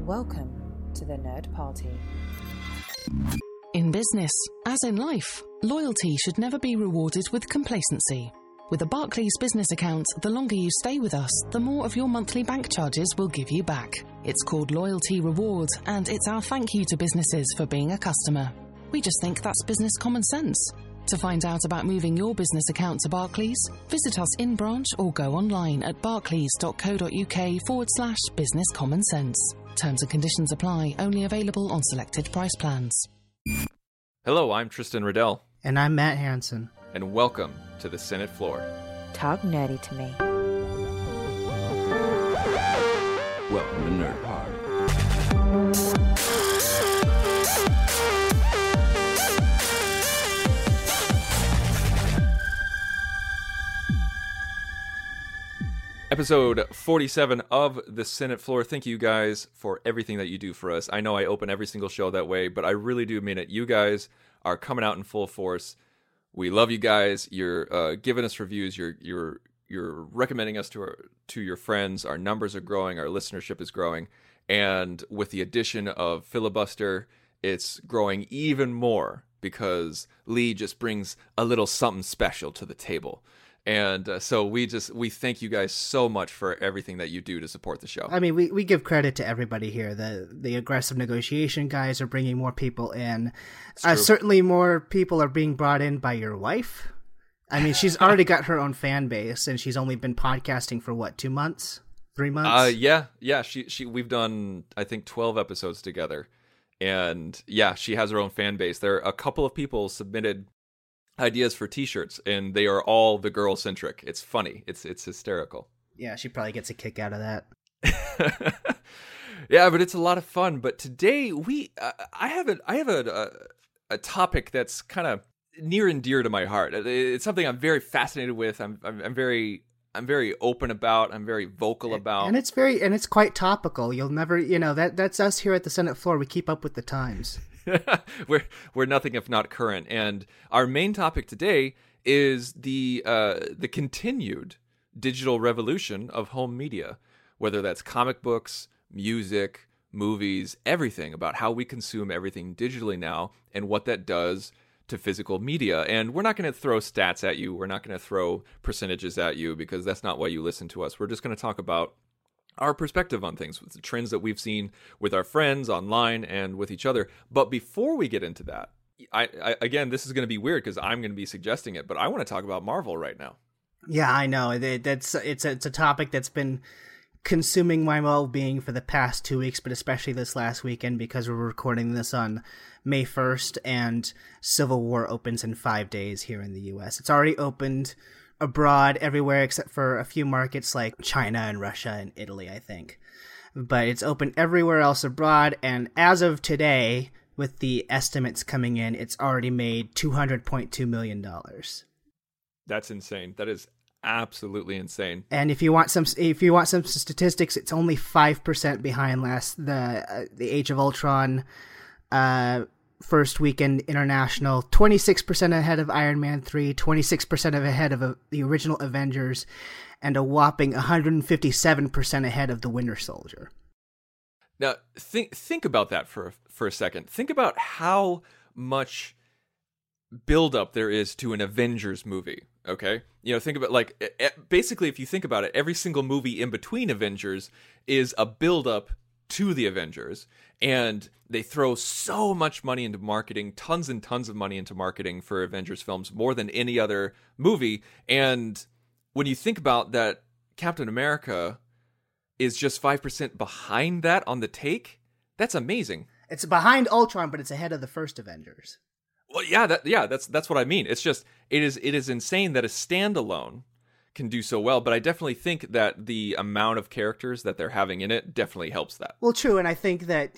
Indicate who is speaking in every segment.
Speaker 1: Welcome to the Nerd Party.
Speaker 2: In business, as in life, loyalty should never be rewarded with complacency. With a Barclays business account, the longer you stay with us, the more of your monthly bank charges we'll give you back. It's called Loyalty Reward, and it's our thank you to businesses for being a customer. We just think that's business common sense. To find out about moving your business account to Barclays, visit us in branch or go online at barclays.co.uk/business common sense. Terms and conditions apply, only available on selected price plans.
Speaker 3: Hello, I'm Tristan Riddell.
Speaker 4: And I'm Matt Hansen.
Speaker 3: And welcome to the Senate floor.
Speaker 1: Talk nerdy to me.
Speaker 5: Welcome to Nerd Party.
Speaker 3: Episode 47 of the Senate floor. Thank you guys for everything that you do for us. I know I open every single show that way, but I really do mean it. You guys are coming out in full force. We love you guys. You're giving us reviews. You're recommending us to your friends. Our numbers are growing. Our listenership is growing. And with the addition of Filibuster, it's growing even more because Lee just brings a little something special to the table. And so we thank you guys so much for everything that you do to support the show.
Speaker 4: I mean, we give credit to everybody here. The aggressive negotiation guys are bringing more people in. Certainly more people are being brought in by your wife. I mean, she's already got her own fan base, and she's only been podcasting for, what, 2 months? 3 months?
Speaker 3: Yeah. We've done, I think, 12 episodes together. And yeah, she has her own fan base. There are a couple of people submitted ideas for t-shirts, and they are all the girl centric. It's funny. It's hysterical.
Speaker 4: Yeah, she probably gets a kick out of that.
Speaker 3: Yeah, but it's a lot of fun. But today I have a topic that's kind of near and dear to my heart. It's something I'm very fascinated with. I'm very open about. I'm very vocal about.
Speaker 4: And it's quite topical. You'll never, that's us here at the Senate floor. We keep up with the times.
Speaker 3: we're nothing if not current, and our main topic today is the continued digital revolution of home media, whether that's comic books, music, movies, everything about how we consume everything digitally now and what that does to physical media. And we're not going to throw stats at you. We're not going to throw percentages at you because that's not why you listen to us. We're just going to talk about our perspective on things, with the trends that we've seen with our friends online and with each other. But before we get into that, I again, this is going to be weird because I'm going to be suggesting it, but I want to talk about Marvel right now.
Speaker 4: Yeah, I know. It's a topic that's been consuming my well-being for the past 2 weeks, but especially this last weekend because we're recording this on May 1st and Civil War opens in 5 days here in the U.S. It's already opened abroad everywhere except for a few markets like China and Russia and Italy, I think. But it's open everywhere else abroad, and as of today, with the estimates coming in, it's already made $200.2 million.
Speaker 3: That's insane. That is absolutely insane.
Speaker 4: And if you want some statistics, it's only 5% behind the Age of Ultron first weekend international, 26% ahead of Iron Man 3, 26% ahead of the original Avengers, and a whopping 157% ahead of the Winter Soldier.
Speaker 3: Now, think about that for a second. Think about how much buildup there is to an Avengers movie, okay? Think about, basically, if you think about it, every single movie in between Avengers is a buildup to the Avengers, and they throw so much money into marketing, tons and tons of money into marketing for Avengers films, more than any other movie. And when you think about that, Captain America is just 5% behind that on the take. That's amazing.
Speaker 4: It's behind Ultron, but it's ahead of the first Avengers.
Speaker 3: Well, that's what I mean. It's just it is insane that a standalone can do so well, but I definitely think that the amount of characters that they're having in it definitely helps that.
Speaker 4: Well, true, and I think that,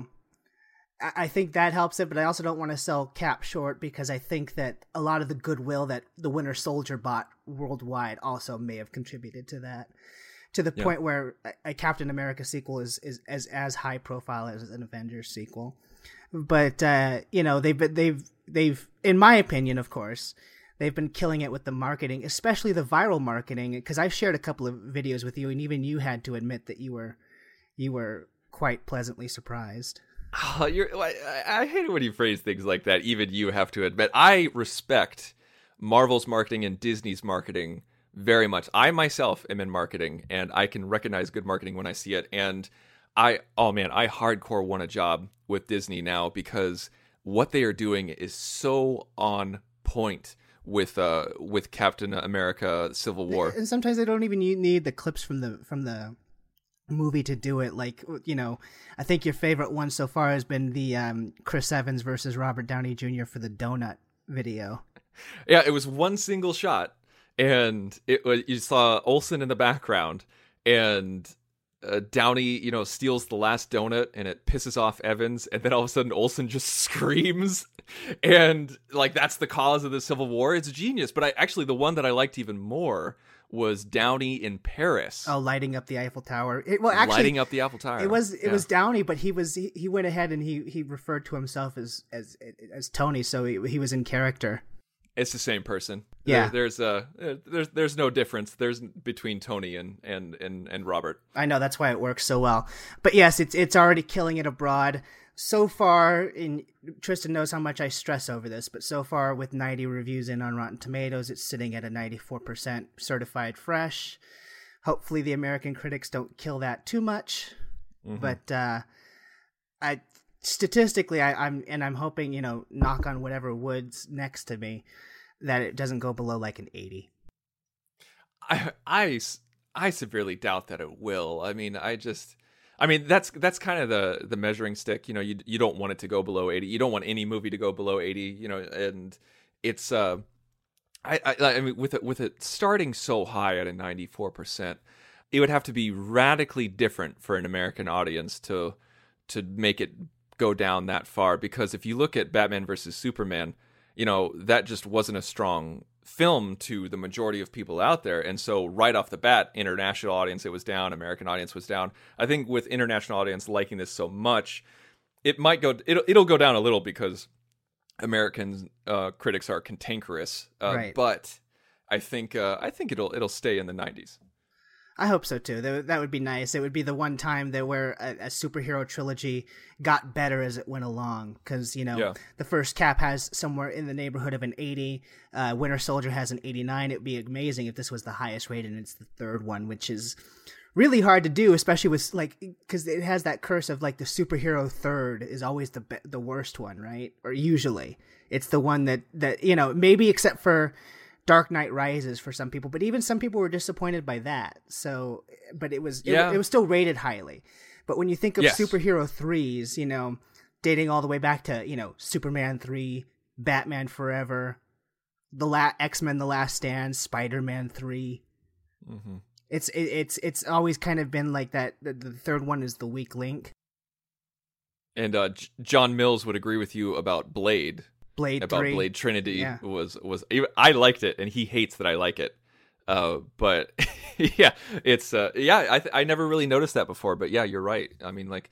Speaker 4: I think that helps it, but I also don't want to sell Cap short because I think that a lot of the goodwill that the Winter Soldier bought worldwide also may have contributed to that, to the point where a Captain America sequel is as high profile as an Avengers sequel. But they've in my opinion, of course, they've been killing it with the marketing, especially the viral marketing, because I've shared a couple of videos with you, and even you had to admit that you were quite pleasantly surprised.
Speaker 3: Oh, I hate it when you phrase things like that. Even you have to admit. I respect Marvel's marketing and Disney's marketing very much. I myself am in marketing, and I can recognize good marketing when I see it. And I hardcore want a job with Disney now because what they are doing is so on point with Captain America: Civil War.
Speaker 4: And sometimes they don't even need the clips from the movie to do it. Like, you know, I think your favorite one so far has been the Chris Evans versus Robert Downey Jr. for the donut video.
Speaker 3: Yeah, it was one single shot, and you saw Olsen in the background, and Downey, you know, steals the last donut, and it pisses off Evans, and then all of a sudden Olsen just screams, and like that's the cause of the Civil War. It's genius. But the one that I liked even more was Downey in Paris.
Speaker 4: Oh, lighting up the Eiffel Tower.
Speaker 3: Lighting up the Eiffel Tower.
Speaker 4: It was Downey, but he went ahead and he referred to himself as Tony, so he was in character.
Speaker 3: It's the same person.
Speaker 4: Yeah.
Speaker 3: There's no difference. There's between Tony and Robert.
Speaker 4: I know, that's why it works so well. But yes, it's already killing it abroad. So far, Tristan knows how much I stress over this, but so far with 90 reviews in on Rotten Tomatoes, it's sitting at a 94% certified fresh. Hopefully the American critics don't kill that too much. Mm-hmm. But statistically, I'm hoping, you know, knock on whatever wood's next to me, that it doesn't go below like an 80.
Speaker 3: I severely doubt that it will. I mean, that's kind of the measuring stick. You know, you don't want it to go below 80. You don't want any movie to go below 80. You know, and it's I mean, with it starting so high at a 94%, it would have to be radically different for an American audience to make it go down that far. Because if you look at Batman versus Superman, you know, that just wasn't a strong film to the majority of people out there. And so right off the bat, international audience, it was down, American audience was down. I think with international audience liking this so much, it'll go down a little because American critics are cantankerous.
Speaker 4: Right.
Speaker 3: But I think it'll stay in the 90s.
Speaker 4: I hope so too. That would be nice. It would be the one time where a superhero trilogy got better as it went along. Because, you know, The first Cap has somewhere in the neighborhood of an 80. Winter Soldier has an 89. It would be amazing if this was the highest rated and it's the third one, which is really hard to do, especially with, like, because it has that curse of, like, the superhero third is always the worst one, right? Or usually. It's the one that you know, maybe except for Dark Knight Rises for some people, but even some people were disappointed by that. So, but it was still rated highly. But when you think of superhero threes, you know, dating all the way back to, you know, Superman 3, Batman Forever, X-Men: The Last Stand, Spider-Man 3. Mm-hmm. It's always kind of been like that. The third one is the weak link. And
Speaker 3: John Mills would agree with you about Blade.
Speaker 4: Blade
Speaker 3: Trinity was I liked it, and he hates that I like it. But yeah, it's I never really noticed that before. But yeah, you're right. I mean, like,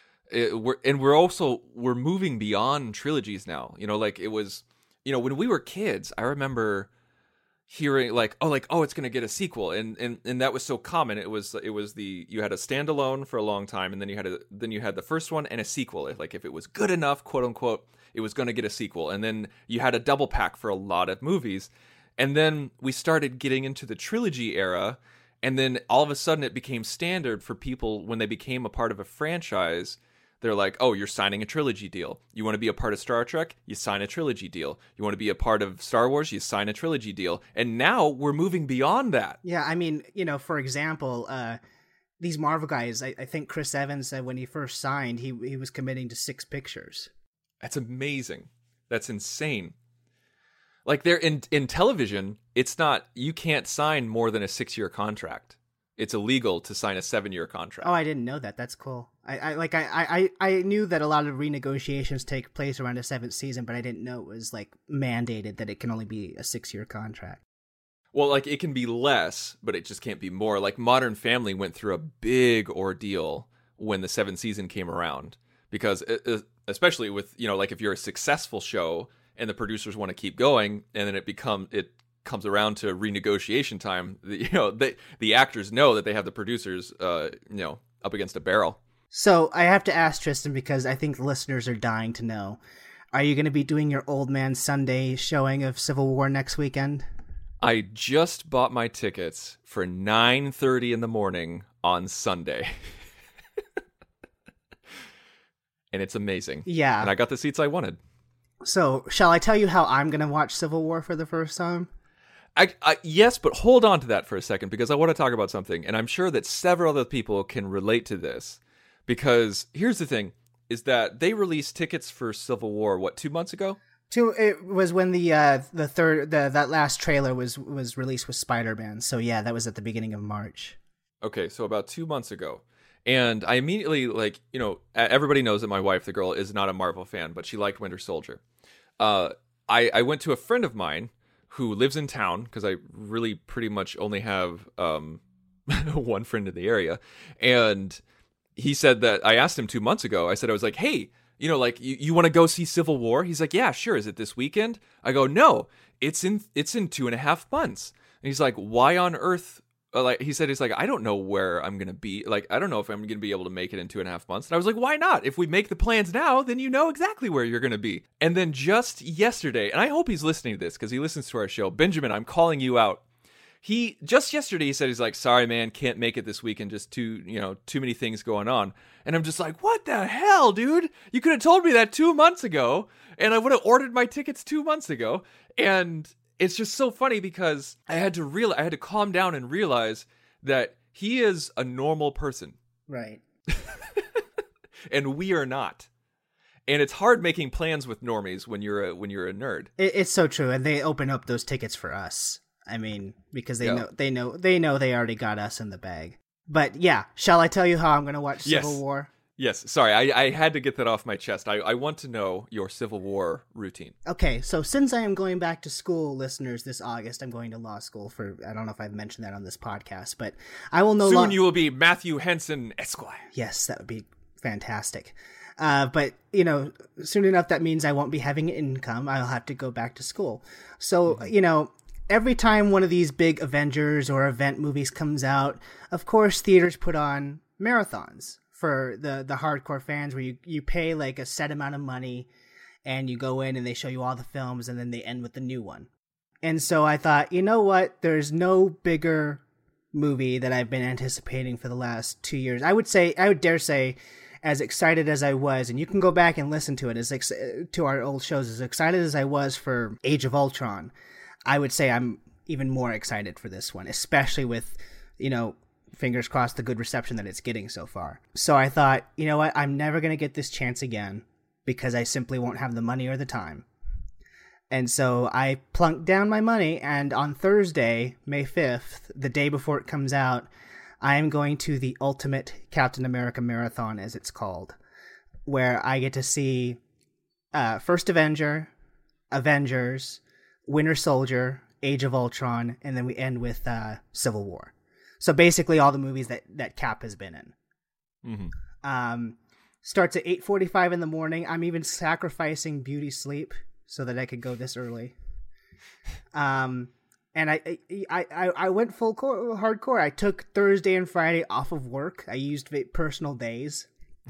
Speaker 3: we're moving beyond trilogies now. You know, like it was, you know, when we were kids, I remember hearing like, oh, it's gonna get a sequel, and that was so common. It was you had a standalone for a long time, and then you had the first one and a sequel. Like if it was good enough, quote unquote, it was going to get a sequel. And then you had a double pack for a lot of movies. And then we started getting into the trilogy era. And then all of a sudden it became standard for people when they became a part of a franchise. They're like, oh, you're signing a trilogy deal. You want to be a part of Star Trek? You sign a trilogy deal. You want to be a part of Star Wars? You sign a trilogy deal. And now we're moving beyond that.
Speaker 4: Yeah, I mean, you know, for example, these Marvel guys, I think Chris Evans said when he first signed, he was committing to 6 pictures.
Speaker 3: That's amazing. That's insane. Like they're in television, it's not, you can't sign more than a 6-year contract. It's illegal to sign a 7-year contract.
Speaker 4: Oh, I didn't know that. That's cool. I knew that a lot of renegotiations take place around the 7th season, but I didn't know it was like mandated that it can only be a 6-year contract.
Speaker 3: Well, like it can be less, but it just can't be more. Like Modern Family went through a big ordeal when the 7th season came around, because especially with, you know, like if you're a successful show and the producers want to keep going, and then it comes around to renegotiation time, you know, the actors know that they have the producers, you know, up against a barrel.
Speaker 4: So I have to ask Tristan, because I think the listeners are dying to know. Are you going to be doing your Old Man Sunday showing of Civil War next weekend?
Speaker 3: I just bought my tickets for 9:30 in the morning on Sunday. And it's amazing.
Speaker 4: Yeah.
Speaker 3: And I got the seats I wanted.
Speaker 4: So, shall I tell you how I'm going to watch Civil War for the first time?
Speaker 3: Yes, but hold on to that for a second, because I want to talk about something. And I'm sure that several other people can relate to this. Because here's the thing, is that they released tickets for Civil War, 2 months ago?
Speaker 4: It was when that last trailer was released with Spider-Man. So yeah, that was at the beginning of March. Okay,
Speaker 3: so about 2 months ago. And I immediately, everybody knows that my wife, the girl, is not a Marvel fan, but she liked Winter Soldier. I went to a friend of mine who lives in town, because I really pretty much only have one friend in the area. And he said that, I asked him 2 months ago, I was like, hey, you want to go see Civil War? He's like, yeah, sure. Is it this weekend? I go, no, it's in 2.5 months. And he's like, why on earth? He's like, I don't know where I'm going to be. I don't know if I'm going to be able to make it in 2.5 months. And I was like, why not? If we make the plans now, then you know exactly where you're going to be. And then just yesterday, and I hope he's listening to this because he listens to our show. Benjamin, I'm calling you out. Just yesterday, he said, he's like, sorry, man, can't make it this weekend. Just too many things going on. And I'm just like, what the hell, dude? You could have told me that 2 months ago, and I would have ordered my tickets 2 months ago. And it's just so funny because I had to calm down and realize that he is a normal person.
Speaker 4: Right.
Speaker 3: And we are not. And it's hard making plans with normies when you're a nerd.
Speaker 4: It's so true. And they open up those tickets for us. I mean, because they know they already got us in the bag. But yeah, shall I tell you how I'm going to watch Civil War?
Speaker 3: Yes. Sorry, I had to get that off my chest. I want to know your Civil War routine.
Speaker 4: Okay, so since I am going back to school, listeners, this August, I'm going to law school for, I don't know if I've mentioned that on this podcast, but I will
Speaker 3: Soon you will be Matthew Henson Esquire.
Speaker 4: Yes, that would be fantastic. But, soon enough, that means I won't be having income. I'll have to go back to school. So, every time one of these big Avengers or event movies comes out, of course, theaters put on marathons for the hardcore fans, where you pay like a set amount of money and you go in and they show you all the films and then they end with the new one. And so I thought, you know what? There's no bigger movie that I've been anticipating for the last 2 years. I would dare say, as excited as I was, and you can go back and listen to it, to our old shows, as excited as I was for Age of Ultron, I would say I'm even more excited for this one, especially with, fingers crossed, the good reception that it's getting so far. So I thought, you know what, I'm never going to get this chance again because I simply won't have the money or the time. And so I plunked down my money, and on Thursday, May 5th, the day before it comes out, I am going to the Ultimate Captain America Marathon, as it's called, where I get to see First Avenger, Avengers, Winter Soldier, Age of Ultron, and then we end with Civil War. So basically all the movies that Cap has been in. Mm-hmm. Starts at 8:45 in the morning. I'm even sacrificing beauty sleep so that I could go this early. And I went full hardcore. I took Thursday and Friday off of work. I used personal days.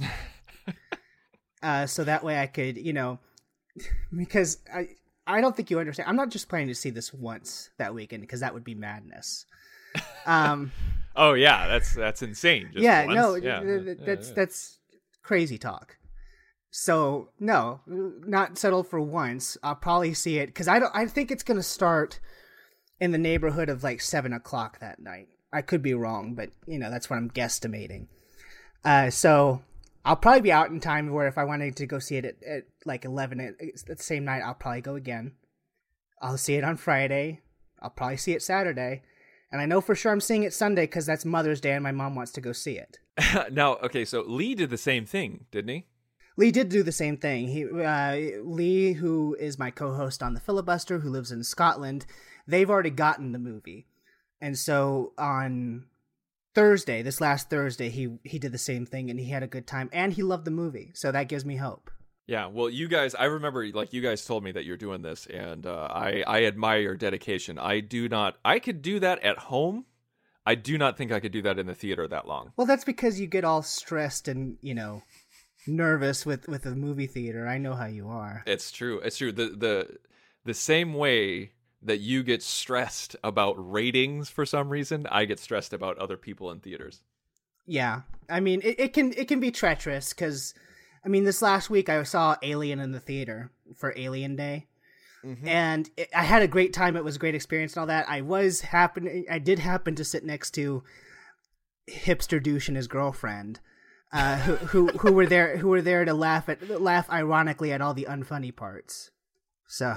Speaker 4: So that way I could, because I don't think you understand. I'm not just planning to see this once that weekend, because that would be madness.
Speaker 3: Oh yeah, that's insane. Just
Speaker 4: yeah,
Speaker 3: once.
Speaker 4: No, that's crazy talk. So no, not settled for once. I'll probably see it because I think it's gonna start in the neighborhood of like 7:00 that night. I could be wrong, but that's what I'm guesstimating. So I'll probably be out in time where if I wanted to go see it at like 11 at the same night, I'll probably go again. I'll see it on Friday. I'll probably see it Saturday. And I know for sure I'm seeing it Sunday because that's Mother's Day and my mom wants to go see it.
Speaker 3: Now, okay, so Lee did the same thing, didn't he?
Speaker 4: Lee did do the same thing. Lee, who is my co-host on The Filibuster, who lives in Scotland, they've already gotten the movie. And so on Thursday, this last Thursday, he did the same thing and he had a good time and he loved the movie. So that gives me hope.
Speaker 3: Yeah, well, you guys, I remember, you guys told me that you're doing this, and I admire your dedication. I could do that at home. I do not think I could do that in the theater that long.
Speaker 4: Well, that's because you get all stressed and, nervous with the movie theater. I know how you are.
Speaker 3: It's true. It's true. The same way that you get stressed about ratings for some reason, I get stressed about other people in theaters.
Speaker 4: Yeah. I mean, it can be treacherous because, this last week I saw Alien in the theater for Alien Day. Mm-hmm. And I had a great time. It was a great experience and all that. I did happen to sit next to Hipster Douche and his girlfriend, who were there to laugh ironically at all the unfunny parts. So,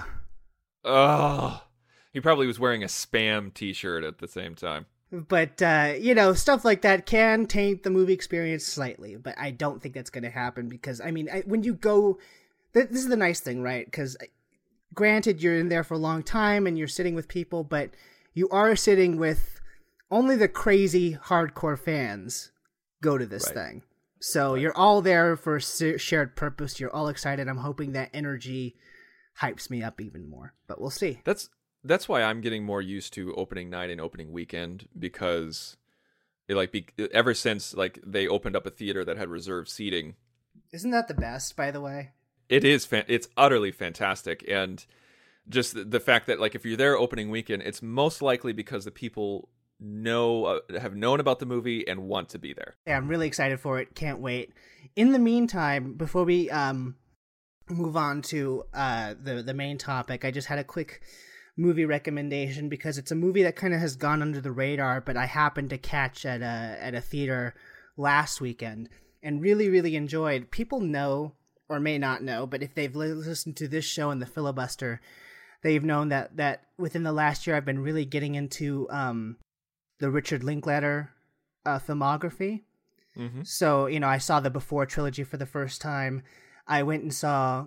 Speaker 3: he probably was wearing a Spam T-shirt at the same time.
Speaker 4: But stuff like that can taint the movie experience slightly. But I don't think that's going to happen because when you go, this is the nice thing, right? Because granted, you're in there for a long time and you're sitting with people, but you are sitting with only the crazy hardcore fans go to this thing. So you're all there for a shared purpose. You're all excited. I'm hoping that energy hypes me up even more, but we'll see.
Speaker 3: That's why I'm getting more used to opening night and opening weekend, because ever since they opened up a theater that had reserved seating.
Speaker 4: Isn't that the best, by the way?
Speaker 3: It is. It's utterly fantastic. And just the fact that if you're there opening weekend, it's most likely because the people have known about the movie and want to be there.
Speaker 4: Yeah, I'm really excited for it. Can't wait. In the meantime, before we move on to the main topic, I just had a quick movie recommendation because it's a movie that kind of has gone under the radar, but I happened to catch at a theater last weekend and really, really enjoyed. People know or may not know, but if they've listened to this show and the filibuster, they've known that within the last year I've been really getting into the Richard Linklater filmography. Mm-hmm. So, I saw the Before trilogy for the first time. I went and saw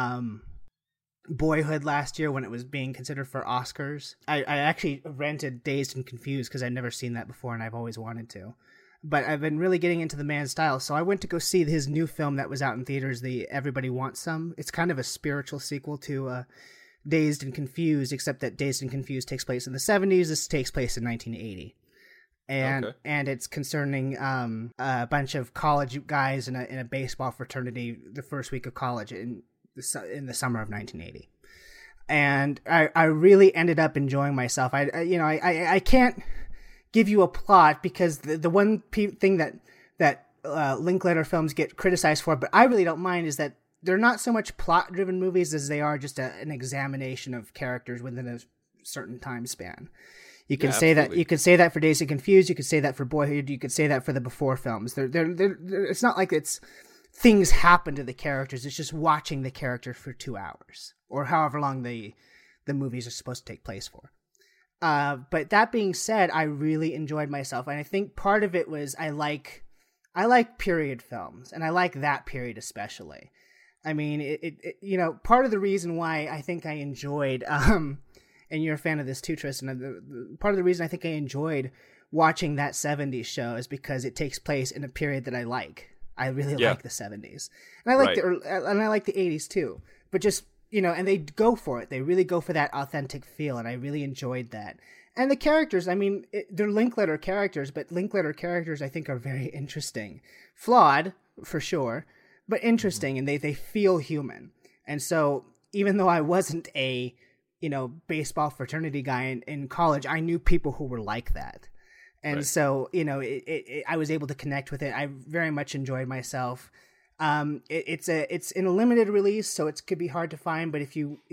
Speaker 4: Boyhood last year when it was being considered for Oscars. I actually rented Dazed and Confused because I'd never seen that before and I've always wanted to. But I've been really getting into the man's style, so I went to go see his new film that was out in theaters, the Everybody Wants Some. It's kind of a spiritual sequel to Dazed and Confused, except that Dazed and Confused takes place in the 70s. This takes place in 1980. And it's concerning a bunch of college guys in a baseball fraternity the first week of college in the summer of 1980. And I really ended up enjoying myself. I can't give you a plot because the one thing that Linklater films get criticized for, but I really don't mind, is that they're not so much plot-driven movies as they are just an examination of characters within a certain time span. You can say that. You could say that for Dazed and Confused. You could say that for Boyhood. You could say that for the Before films. They're it's not like it's things happen to the characters. It's just watching the characters for 2 hours or however long the movies are supposed to take place for. But that being said, I really enjoyed myself, and I think part of it was I like period films, and I like that period especially. I mean, part of the reason why I think I enjoyed, and you're a fan of this too, Tristan, part of the reason I think I enjoyed watching that 70s show is because it takes place in a period that I like. I really like the 70s, and I like I like the 80s too. But just and they go for it. They really go for that authentic feel, and I really enjoyed that. And the characters, they're Linklater characters, but Linklater characters I think are very interesting, flawed for sure, but interesting, and they feel human. And so even though I wasn't a baseball fraternity guy in college, I knew people who were like that. And so, I was able to connect with it. I very much enjoyed myself. It's in a limited release, so it could be hard to find, but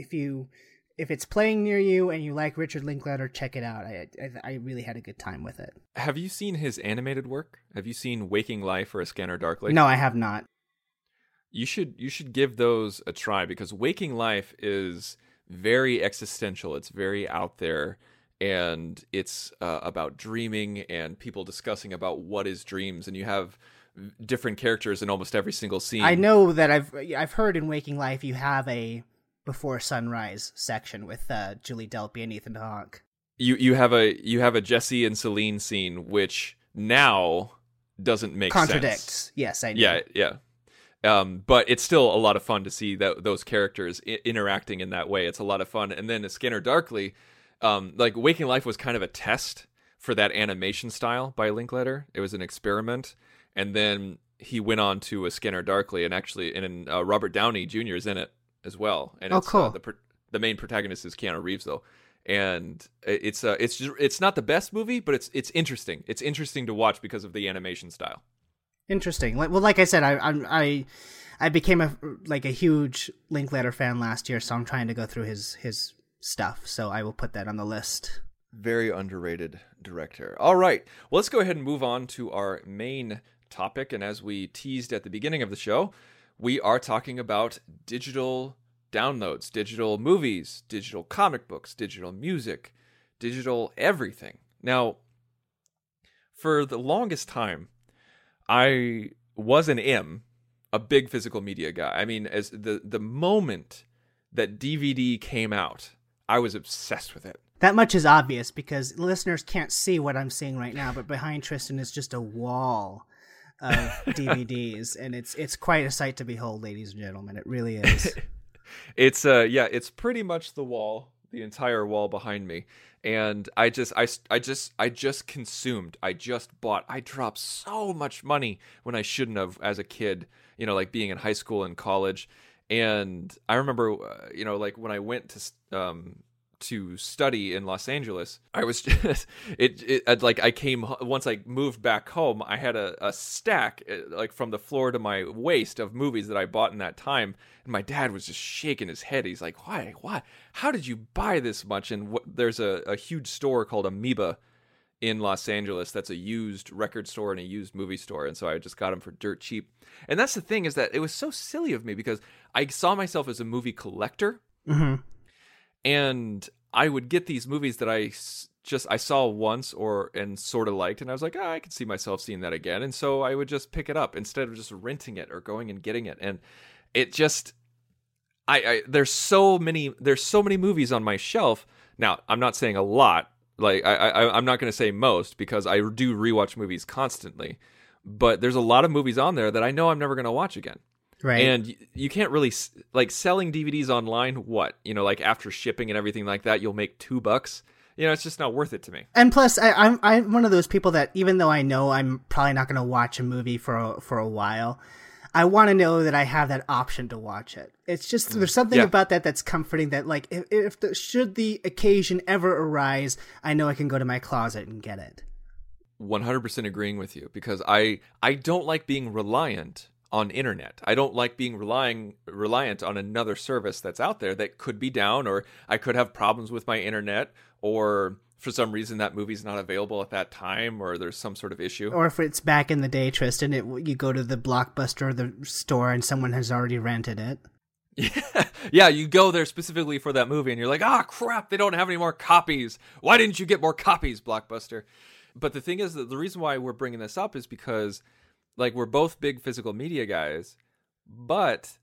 Speaker 4: if it's playing near you and you like Richard Linklater, check it out. I really had a good time with it.
Speaker 3: Have you seen his animated work? Have you seen Waking Life or A Scanner Darkly?
Speaker 4: No, I have not.
Speaker 3: You should give those a try, because Waking Life is very existential. It's very out there, and it's about dreaming and people discussing about what is dreams, and you have different characters in almost every single scene.
Speaker 4: I know that I've heard in Waking Life you have a Before Sunrise section with Julie Delpy and Ethan Hawke.
Speaker 3: You have a Jesse and Celine scene, which now doesn't make
Speaker 4: contradicts.
Speaker 3: Sense.
Speaker 4: Yes, I know.
Speaker 3: Yeah. But it's still a lot of fun to see those characters interacting in that way. It's a lot of fun. And then A Scanner Darkly, Waking Life was kind of a test for that animation style by Linklater. It was an experiment, and then he went on to A Scanner Darkly, and actually, Robert Downey Jr. is in it as well. And it's,
Speaker 4: cool.
Speaker 3: The main protagonist is Keanu Reeves, though, and it's not the best movie, but it's interesting. It's interesting to watch because of the animation style.
Speaker 4: Interesting. Well, like I said, I became a huge Linklater fan last year, so I'm trying to go through his stuff. So I will put that on the list.
Speaker 3: Very underrated director. All right. Well, let's go ahead and move on to our main topic. And as we teased at the beginning of the show, we are talking about digital downloads, digital movies, digital comic books, digital music, digital everything. Now, for the longest time, I was a big physical media guy. I mean, as the moment that DVD came out, I was obsessed with it.
Speaker 4: That much is obvious because listeners can't see what I'm seeing right now, but behind Tristan is just a wall of DVDs, and it's quite a sight to behold, ladies and gentlemen. It really is.
Speaker 3: It's pretty much the entire wall behind me. And I just consumed. I dropped so much money when I shouldn't have as a kid, like being in high school and college. And I remember, like when I went to study in Los Angeles, I was just, once I moved back home, I had a stack, like from the floor to my waist, of movies that I bought in that time. And my dad was just shaking his head. He's like, why, how did you buy this much? And there's a huge store called Amoeba in Los Angeles that's a used record store and a used movie store. And so I just got them for dirt cheap. And that's the thing, is that it was so silly of me because I saw myself as a movie collector.
Speaker 4: Mm-hmm.
Speaker 3: And I would get these movies that I saw once and sort of liked, and I was like, I could see myself seeing that again. And so I would just pick it up instead of just renting it or going and getting it. And it just, there's so many movies on my shelf. Now, I'm not saying a lot. Like I'm not going to say most, because I do rewatch movies constantly. But there's a lot of movies on there that I know I'm never going to watch again.
Speaker 4: Right.
Speaker 3: And you can't really, like, selling DVDs online, what? Like after shipping and everything like that, you'll make $2. It's just not worth it to me.
Speaker 4: And plus, I'm one of those people that, even though I know I'm probably not going to watch a movie for a while, I want to know that I have that option to watch it. It's just, there's something about that that's comforting, that, like, should the occasion ever arise, I know I can go to my closet and get it.
Speaker 3: 100% agreeing with you, because I don't like being reliant on internet. I don't like being reliant on another service that's out there that could be down, or I could have problems with my internet, or for some reason that movie's not available at that time, or there's some sort of issue.
Speaker 4: Or if it's back in the day, Tristan, you go to the Blockbuster or the store and someone has already rented it.
Speaker 3: Yeah, you go there specifically for that movie and you're like, crap, they don't have any more copies. Why didn't you get more copies, Blockbuster? But the thing is that the reason why we're bringing this up is because, like, we're both big physical media guys, but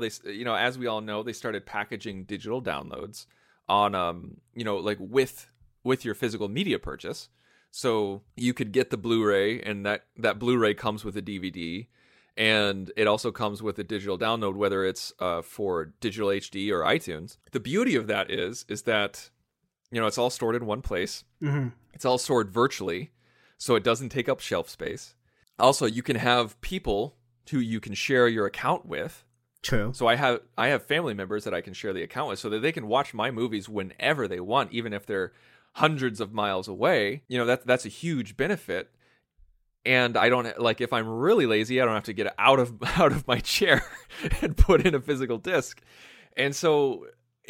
Speaker 3: as we all know, they started packaging digital downloads on like with your physical media purchase. So you could get the Blu-ray, and that Blu-ray comes with a DVD, and it also comes with a digital download, whether it's for digital HD or iTunes. The beauty of that is that it's all stored in one place.
Speaker 4: Mm-hmm.
Speaker 3: It's all stored virtually, so it doesn't take up shelf space. Also, you can have people who you can share your account with.
Speaker 4: True.
Speaker 3: So I have family members that I can share the account with, so that they can watch my movies whenever they want, even if they're hundreds of miles away. That's a huge benefit. And I don't, like, if I'm really lazy, I don't have to get out of my chair and put in a physical disc. And so,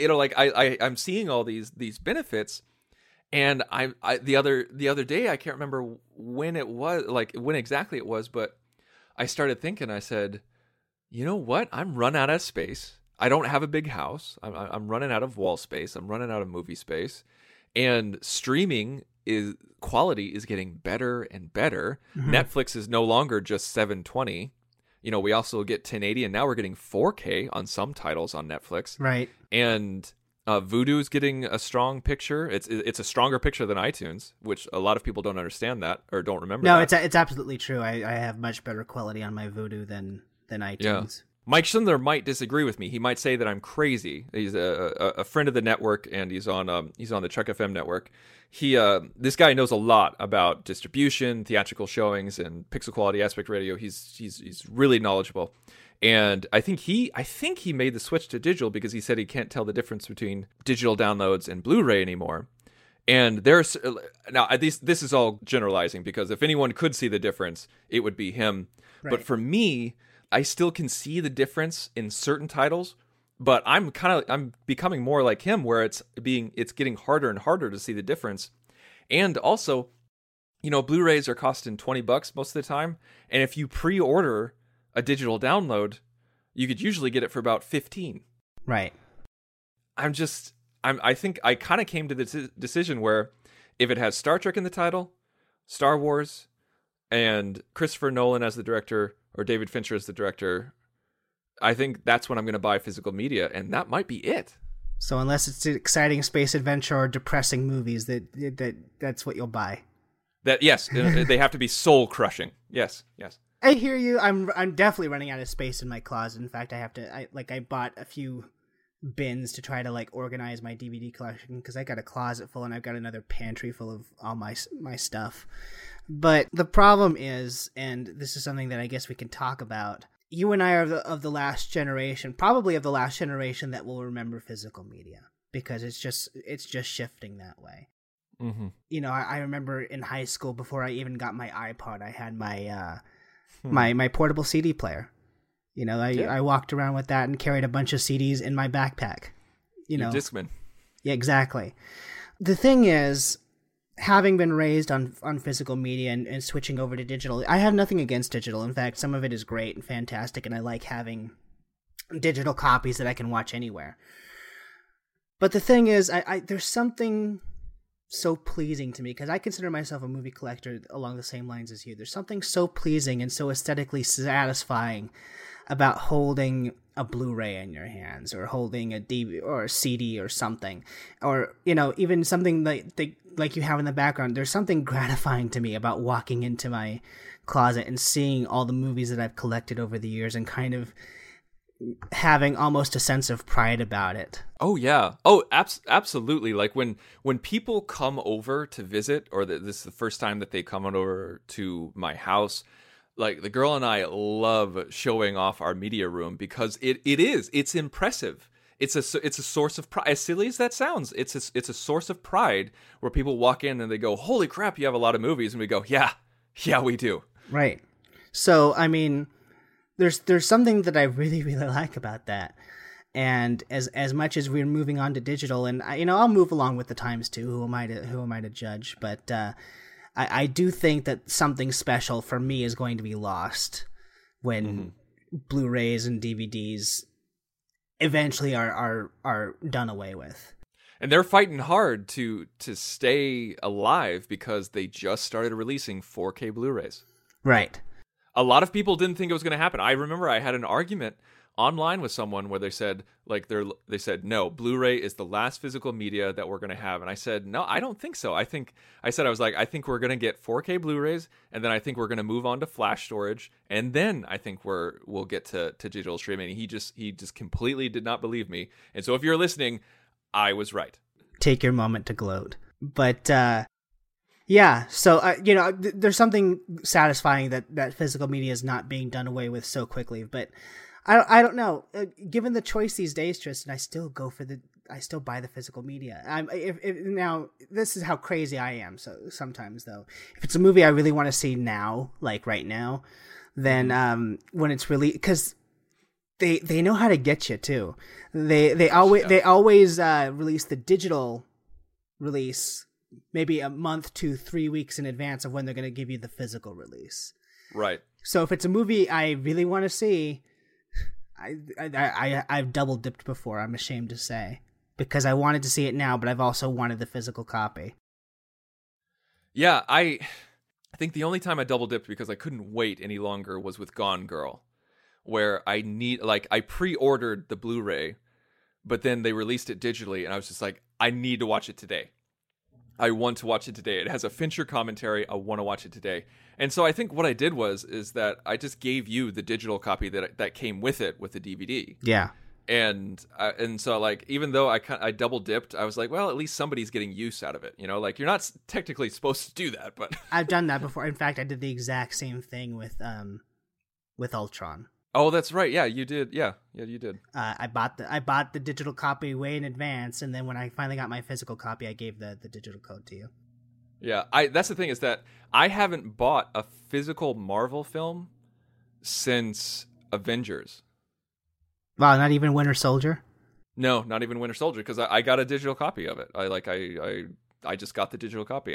Speaker 3: I'm seeing all these benefits. And I the other day, I can't remember when it was, like when exactly it was, but I started thinking, I said, you know what? I'm run out of space. I don't have a big house. I'm running out of wall space. I'm running out of movie space. And streaming quality is getting better and better. Mm-hmm. Netflix is no longer just 720. We also get 1080, and now we're getting 4K on some titles on Netflix.
Speaker 4: Right.
Speaker 3: And Vudu's getting a strong picture. It's a stronger picture than iTunes, which a lot of people don't understand that or don't remember.
Speaker 4: No,
Speaker 3: that.
Speaker 4: it's absolutely true. I have much better quality on my Vudu than iTunes.
Speaker 3: Yeah. Mike Schindler might disagree with me. He might say that I'm crazy. He's a friend of the network, and he's on the Chuck FM network. This guy knows a lot about distribution, theatrical showings, and pixel quality aspect ratio. He's really knowledgeable, and I think he made the switch to digital because he said he can't tell the difference between digital downloads and Blu-ray anymore. And there's now this is all generalizing because if anyone could see the difference, it would be him. Right. But for me, I still can see the difference in certain titles, but I'm becoming more like him where it's getting harder and harder to see the difference. And also, Blu-rays are costing $20 most of the time, and if you pre-order a digital download, you could usually get it for about $15.
Speaker 4: Right.
Speaker 3: I think I kind of came to the decision where if it has Star Trek in the title, Star Wars, and Christopher Nolan as the director, or David Fincher as the director, I think that's when I'm going to buy physical media, and that might be it.
Speaker 4: So unless it's an exciting space adventure or depressing movies, that's what you'll buy.
Speaker 3: Yes, they have to be soul crushing. Yes.
Speaker 4: I hear you. I'm definitely running out of space in my closet. In fact, I bought a few bins to try to organize my DVD collection because I got a closet full and I've got another pantry full of all my stuff. But the problem is, and this is something that I guess we can talk about, you and I are of the last generation, probably of the last generation that will remember physical media because it's just shifting that way. Mm-hmm. I remember in high school before I even got my iPod, I had my my portable CD player. I walked around with that and carried a bunch of CDs in my backpack.
Speaker 3: Your Discman.
Speaker 4: Yeah, exactly. The thing is, having been raised on physical media and switching over to digital, I have nothing against digital. In fact, some of it is great and fantastic, and I like having digital copies that I can watch anywhere. But the thing is, I there's something so pleasing to me because I consider myself a movie collector along the same lines as you. There's something so pleasing and so aesthetically satisfying about holding a Blu-ray in your hands or holding a DVD or a CD or something, or even something like you have in the background. There's something gratifying to me about walking into my closet and seeing all the movies that I've collected over the years and kind of having almost a sense of pride about it.
Speaker 3: Oh yeah. Oh, absolutely. Like when people come over to visit, or this is the first time that they come on over to my house, like the girl and I love showing off our media room because it's impressive. It's a source of pride. As silly as that sounds, it's a source of pride where people walk in and they go, "Holy crap, you have a lot of movies," and we go, "Yeah, we do."
Speaker 4: Right. So I mean, there's something that I really really like about that. And as much as we're moving on to digital, and I'll move along with the times too. Who am I to judge? But I do think that something special for me is going to be lost when Blu-rays and DVDs eventually are done away with.
Speaker 3: And they're fighting hard to stay alive because they just started releasing 4K Blu-rays.
Speaker 4: Right.
Speaker 3: A lot of people didn't think it was going to happen. I remember I had an argument online with someone where they said no, Blu-ray is the last physical media that we're going to have, and I said no, I don't think so. I think we're going to get 4K Blu-rays, and then I think we're going to move on to flash storage, and then I think we'll get to digital streaming. He just completely did not believe me, and so if you're listening, I was right.
Speaker 4: Take your moment to gloat, but yeah. So there's something satisfying that physical media is not being done away with so quickly, but. I don't know. Given the choice these days, Tristan, I still buy the physical media. Now this is how crazy I am. So sometimes though, if it's a movie I really want to see now, like right now, then when it's released, because they know how to get you too. They always release the digital release maybe a month to 3 weeks in advance of when they're going to give you the physical release.
Speaker 3: Right.
Speaker 4: So if it's a movie I really want to see, I've double dipped before, I'm ashamed to say, because I wanted to see it now, but I've also wanted the physical copy.
Speaker 3: Yeah, I think the only time I double dipped because I couldn't wait any longer was with Gone Girl, where I pre-ordered the Blu-ray, but then they released it digitally, and I was just like, I need to watch it today. I want to watch it today. It has a Fincher commentary. I want to watch it today. And so I think what I did is that I just gave you the digital copy that came with it with the DVD.
Speaker 4: Yeah.
Speaker 3: And so like, even though I double dipped, I was like, well, at least somebody's getting use out of it. You know, like you're not technically supposed to do that, but
Speaker 4: I've done that before. In fact, I did the exact same thing with Ultron.
Speaker 3: Oh, that's right. Yeah, you did. Yeah, you did.
Speaker 4: I bought the digital copy way in advance, and then when I finally got my physical copy, I gave the digital code to you.
Speaker 3: Yeah, that's the thing, is that I haven't bought a physical Marvel film since Avengers.
Speaker 4: Wow, not even Winter Soldier?
Speaker 3: No, not even Winter Soldier, because I got a digital copy of it. I just got the digital copy.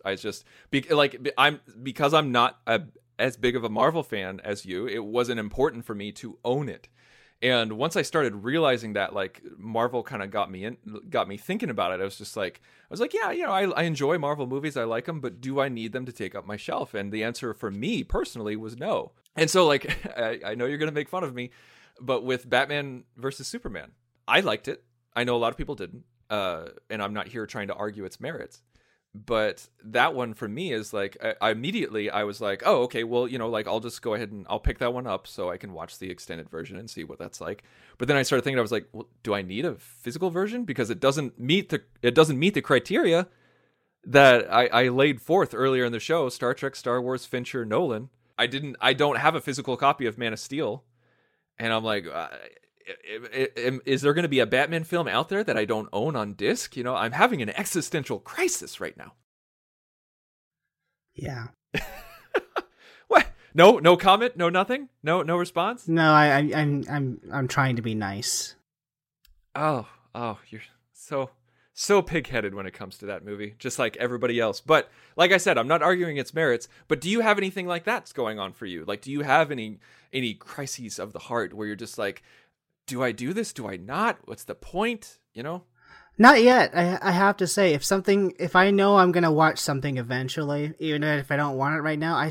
Speaker 3: Because I'm not as big of a Marvel fan as you, it wasn't important for me to own it. And once I started realizing that, like, Marvel kind of got me thinking about it, I was like, yeah, you know, I enjoy Marvel movies, I like them, but do I need them to take up my shelf? And the answer for me personally was no. And so, like, I know you're going to make fun of me, but with Batman versus Superman, I liked it. I know a lot of people didn't, and I'm not here trying to argue its merits. But that one for me is like, I immediately was like, oh, okay, well, you know, like, I'll just go ahead and I'll pick that one up so I can watch the extended version and see what that's like. But then I started thinking, I was like, well, do I need a physical version? Because it doesn't meet the criteria that I laid forth earlier in the show: Star Trek, Star Wars, Fincher, Nolan. I don't have a physical copy of Man of Steel. And I'm like, is there going to be a Batman film out there that I don't own on disc? You know, I'm having an existential crisis right now.
Speaker 4: Yeah.
Speaker 3: What? No comment? No nothing? No response?
Speaker 4: No, I'm trying to be nice.
Speaker 3: Oh, you're so pig-headed when it comes to that movie, just like everybody else. But like I said, I'm not arguing its merits, but do you have anything like that's going on for you? Like, do you have any crises of the heart where you're just like, do I do this? Do I not? What's the point? You know?
Speaker 4: Not yet. I have to say, if I know I'm going to watch something eventually, even if I don't want it right now,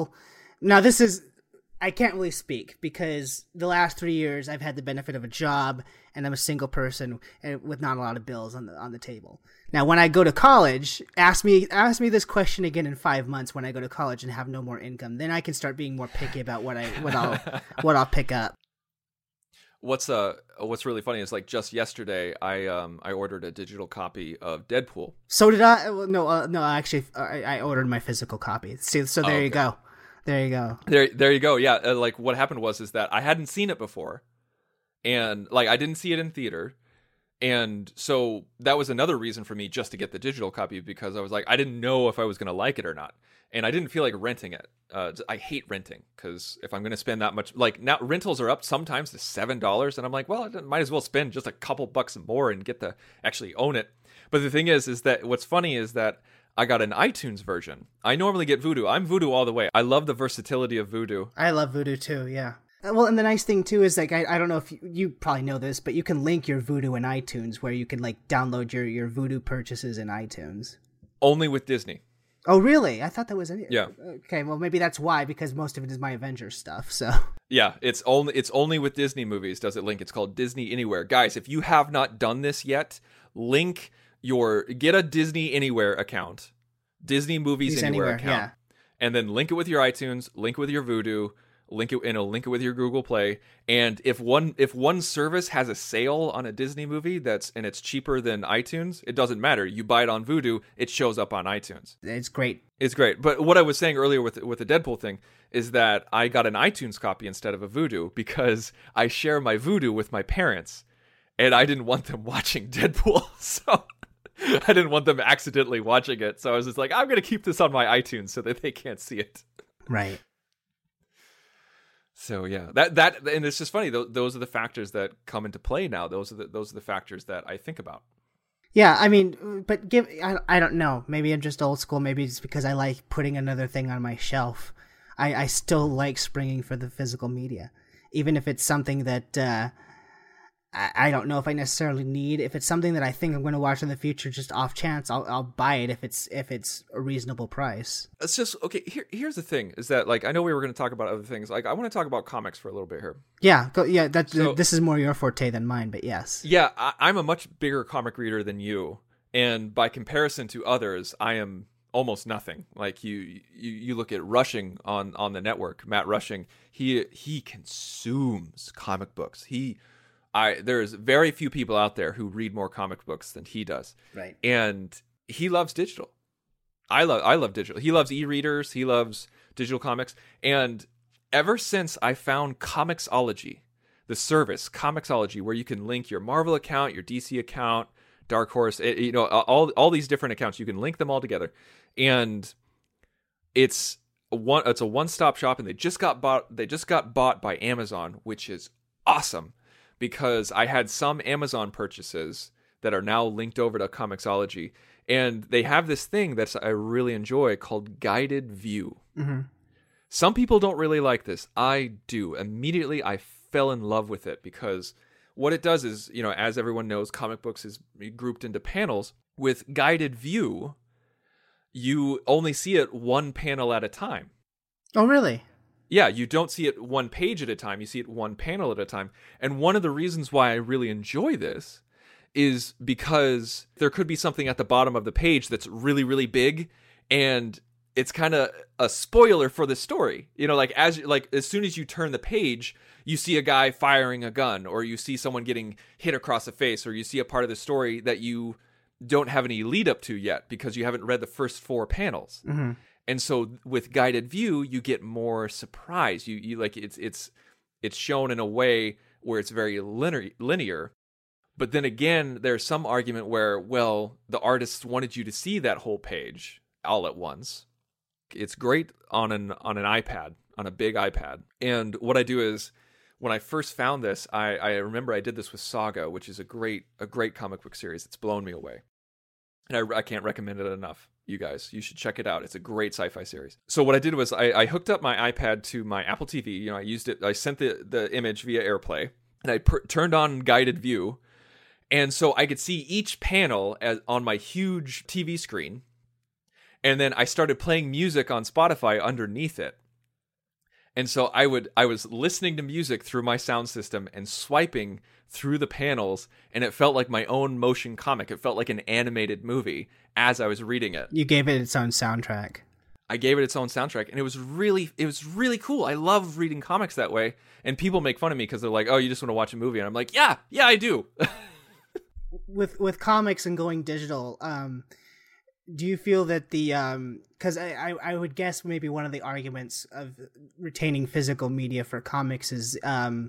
Speaker 4: I can't really speak because the last 3 years I've had the benefit of a job and I'm a single person with not a lot of bills on the table. Now, when I go to college, ask me this question again in 5 months when I go to college and have no more income. Then I can start being more picky about what I'll pick up.
Speaker 3: What's really funny is, like, just yesterday I ordered a digital copy of Deadpool.
Speaker 4: So did I. No, actually, I ordered my physical copy. So there you go. There you go.
Speaker 3: There you go. Yeah, like, what happened was that I hadn't seen it before, and like, I didn't see it in theater, and so that was another reason for me just to get the digital copy, because I was like, I didn't know if I was going to like it or not, and I didn't feel like renting it. I hate renting, because if I'm going to spend that much, like, now rentals are up sometimes to $7, and I'm like, well, I might as well spend just a couple bucks more and get to actually own it. But the thing is that what's funny is that I got an iTunes version. I normally get Vudu. I'm Vudu all the way. I love the versatility of Vudu.
Speaker 4: I love Vudu too, yeah. Well, and the nice thing too is, like, I don't know if you probably know this, but you can link your Vudu in iTunes, where you can, like, download your Vudu purchases in iTunes.
Speaker 3: Only with Disney.
Speaker 4: Oh, really? I thought that was it.
Speaker 3: Yeah.
Speaker 4: Okay, well, maybe that's why, because most of it is my Avengers stuff, so.
Speaker 3: Yeah, it's only with Disney movies does it link. It's called Disney Anywhere. Guys, if you have not done this yet, get a Disney Anywhere account. Disney Movies Anywhere account. Yeah. And then link it with your iTunes, link it with your Vudu, link it with your Google Play. And if one service has a sale on a Disney movie it's cheaper than iTunes, it doesn't matter. You buy it on Vudu, it shows up on iTunes.
Speaker 4: It's great.
Speaker 3: It's great. But what I was saying earlier with the Deadpool thing is that I got an iTunes copy instead of a Vudu, because I share my Vudu with my parents, and I didn't want them watching Deadpool, so I didn't want them accidentally watching it. So I was just like, I'm going to keep this on my iTunes so that they can't see it.
Speaker 4: Right.
Speaker 3: So yeah, that and it's just funny. Those are the factors that come into play now. Those are the factors that I think about.
Speaker 4: Yeah, I mean, but I don't know. Maybe I'm just old school. Maybe it's because I like putting another thing on my shelf. I still like springing for the physical media, even if it's something that I don't know if I necessarily need. If it's something that I think I'm going to watch in the future, just off chance, I'll buy it if it's a reasonable price.
Speaker 3: It's just okay. Here's the thing: is that, like, I know we were going to talk about other things. Like, I want to talk about comics for a little bit here.
Speaker 4: Yeah, this is more your forte than mine, but yes.
Speaker 3: Yeah, I'm a much bigger comic reader than you, And by comparison to others, I am almost nothing. Like you look at Rushing on the network, Matt Rushing, he consumes comic books. There's very few people out there who read more comic books than he does.
Speaker 4: Right.
Speaker 3: And he loves digital. I love digital. He loves e-readers. He loves digital comics. And ever since I found Comixology, the service Comixology, where you can link your Marvel account, your DC account, Dark Horse, all these different accounts, you can link them all together, and it's a one-stop shop. And they just got bought by Amazon, which is awesome, because I had some Amazon purchases that are now linked over to Comixology, and they have this thing that I really enjoy called Guided View.
Speaker 4: Mm-hmm.
Speaker 3: Some people don't really like this. I do. Immediately, I fell in love with it, because what it does is, as everyone knows, comic books is grouped into panels. With Guided View, you only see it one panel at a time.
Speaker 4: Oh, really?
Speaker 3: Yeah, you don't see it one page at a time. You see it one panel at a time. And one of the reasons why I really enjoy this is because there could be something at the bottom of the page that's really, really big, and it's kind of a spoiler for the story. As soon as you turn the page, you see a guy firing a gun, or you see someone getting hit across the face, or you see a part of the story that you don't have any lead up to yet because you haven't read the first 4 panels.
Speaker 4: Mm-hmm.
Speaker 3: And so with Guided View, you get more surprise. You it's shown in a way where it's very linear. But then again, there's some argument where, well, the artists wanted you to see that whole page all at once. It's great on an iPad, on a big iPad. And what I do is, when I first found this, I remember I did this with Saga, which is a great comic book series. It's blown me away. And I can't recommend it enough. You guys, you should check it out. It's a great sci-fi series. So what I did was I hooked up my iPad to my Apple TV. I used it. I sent the image via AirPlay, and I turned on Guided View. And so I could see each panel on my huge TV screen. And then I started playing music on Spotify underneath it. And so I was listening to music through my sound system and swiping through the panels, and it felt like my own motion comic. It felt like an animated movie as I was reading it.
Speaker 4: You gave it its own soundtrack.
Speaker 3: I gave it its own soundtrack, and it was really cool. I love reading comics that way, and people make fun of me because they're like, "Oh, you just want to watch a movie?" And I'm like, "Yeah, I do."
Speaker 4: With comics and going digital, do you feel that the because I would guess maybe one of the arguments of retaining physical media for comics is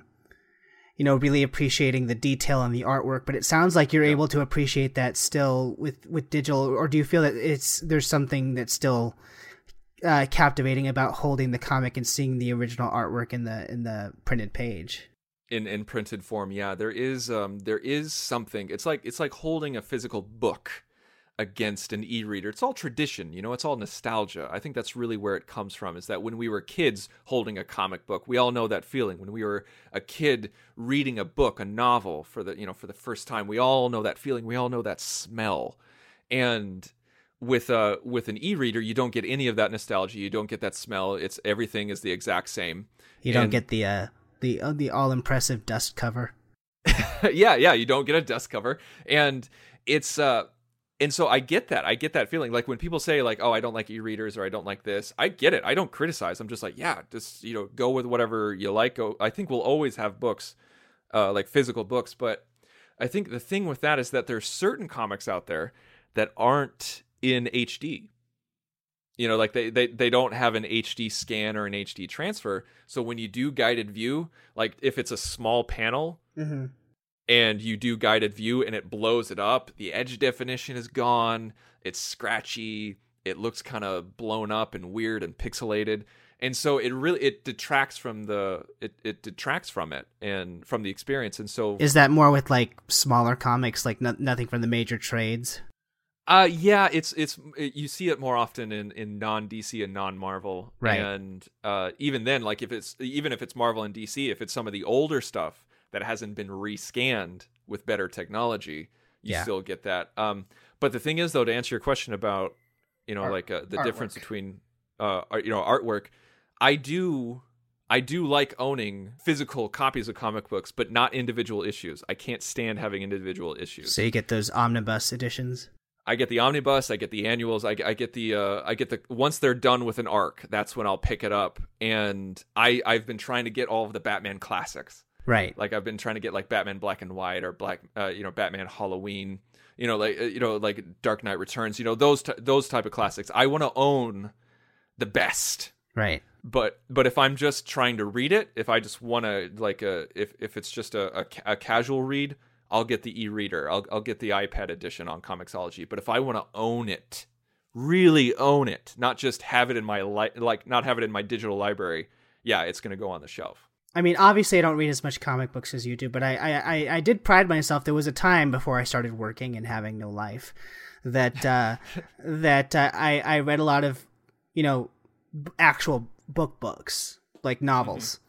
Speaker 4: really appreciating the detail and the artwork, but it sounds like you're able to appreciate that still with digital, or do you feel that there's something that's still captivating about holding the comic and seeing the original artwork in the printed page?
Speaker 3: In printed form, yeah, there is something. It's like holding a physical book against an e-reader. It's all tradition, it's all nostalgia. I think that's really where it comes from, is that when we were kids holding a comic book, we all know that feeling. When we were a kid reading a book, a novel for the first time, we all know that feeling. We all know that smell. And with an e-reader, you don't get any of that nostalgia. You don't get that smell. Everything is the exact same.
Speaker 4: You don't get the all impressive dust cover.
Speaker 3: yeah, you don't get a dust cover. And it's and so I get that feeling. Like when people say like, "Oh, I don't like e-readers," or "I don't like this," I get it. I don't criticize. I'm just like, yeah, just go with whatever you like. I think we'll always have books, like physical books. But I think the thing with that is that there's certain comics out there that aren't in HD. Like they don't have an HD scan or an HD transfer. So when you do Guided View, like if it's a small panel.
Speaker 4: Mm-hmm.
Speaker 3: And you do Guided View and it blows it up, the edge definition is gone, it's scratchy, it looks kind of blown up and weird and pixelated. And so it detracts from it and from the experience. And so
Speaker 4: is that more with like smaller comics, like nothing from the major trades?
Speaker 3: Yeah, you see it more often in non-DC and non-Marvel.
Speaker 4: Right.
Speaker 3: And even then, like if it's Marvel and DC, if it's some of the older stuff that hasn't been rescanned with better technology, you still get that. But the thing is, though, to answer your question about, the difference between, artwork, I do like owning physical copies of comic books, but not individual issues. I can't stand having individual issues.
Speaker 4: So you get those omnibus editions?
Speaker 3: I get the omnibus, I get the annuals, I get the once they're done with an arc, that's when I'll pick it up. And I've been trying to get all of the Batman classics.
Speaker 4: Right.
Speaker 3: Like I've been trying to get like Batman Black and White or Batman Halloween, like Dark Knight Returns, those type of classics. I want to own the best.
Speaker 4: Right.
Speaker 3: But if I'm just trying to read it, if I just want to if it's just a casual read, I'll get the e-reader. I'll get the iPad edition on Comixology. But if I want to own it, really own it, not just have it in my not have it in my digital library, yeah, it's going to go on the shelf.
Speaker 4: I mean, obviously I don't read as much comic books as you do, but I did pride myself. There was a time before I started working and having no life that I read a lot of, actual books, like novels.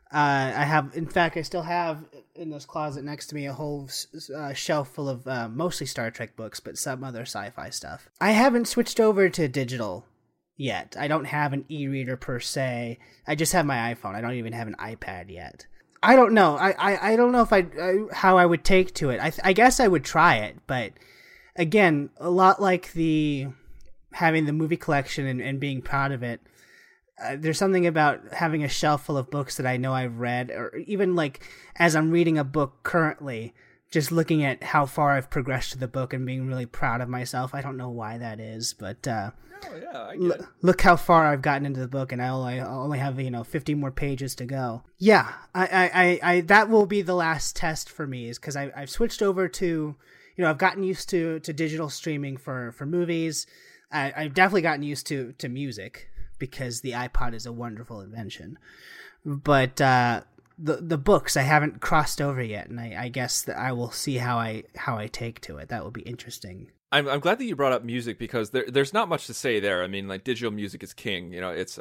Speaker 4: I still have in this closet next to me a whole shelf full of mostly Star Trek books, but some other sci-fi stuff. I haven't switched over to digital yet. I don't have an e-reader per se. I just have my iPhone. I don't even have an iPad yet. I don't know. I don't know if how I would take to it. I guess I would try it, but again, a lot like having the movie collection and being proud of it. There's something about having a shelf full of books that I know I've read, or even like as I'm reading a book currently, just looking at how far I've progressed to the book and being really proud of myself. I don't know why that is, but look how far I've gotten into the book, and I only have 50 more pages to go. Yeah, I that will be the last test for me, is because I've switched over to I've gotten used to digital streaming for movies. I've definitely gotten used to music, because the iPod is a wonderful invention. But the books I haven't crossed over yet, and I guess that I will see how I take to it. That will be interesting.
Speaker 3: I'm glad that you brought up music, because there's not much to say there. I mean, like, digital music is king.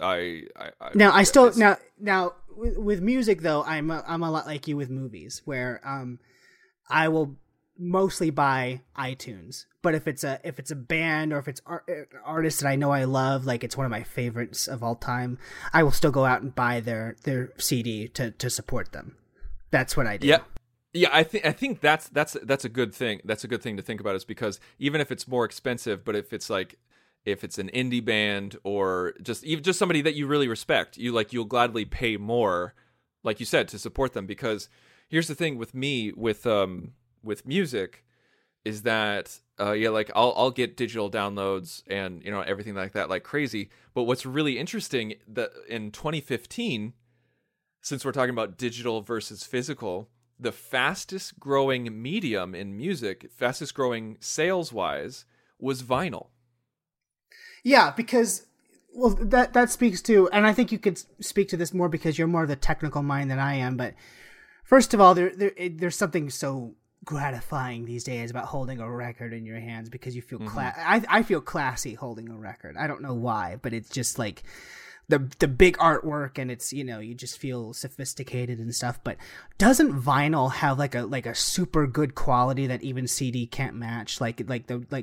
Speaker 4: Now with music though, I'm a lot like you with movies, where I will mostly buy iTunes. But if it's a band, or if it's artists that I know I love, like it's one of my favorites of all time, I will still go out and buy their CD to support them. That's what I do.
Speaker 3: Yeah, I think that's a good thing. That's a good thing to think about, is because even if it's more expensive, but if it's an indie band, or just somebody that you really respect, you'll gladly pay more, like you said, to support them. Because here's the thing with me with music, is that I'll get digital downloads and everything like that like crazy. But what's really interesting, that in 2015, since we're talking about digital versus physical, the fastest growing medium in music, fastest growing sales wise, was vinyl.
Speaker 4: Yeah, because that speaks to, and I think you could speak to this more because you're more of the technical mind than I am. But first of all, there's something so gratifying these days about holding a record in your hands, because you feel I feel classy holding a record. I don't know why, but it's just like the big artwork, and it's you just feel sophisticated and stuff. But doesn't vinyl have like a super good quality that even CD can't match? Like the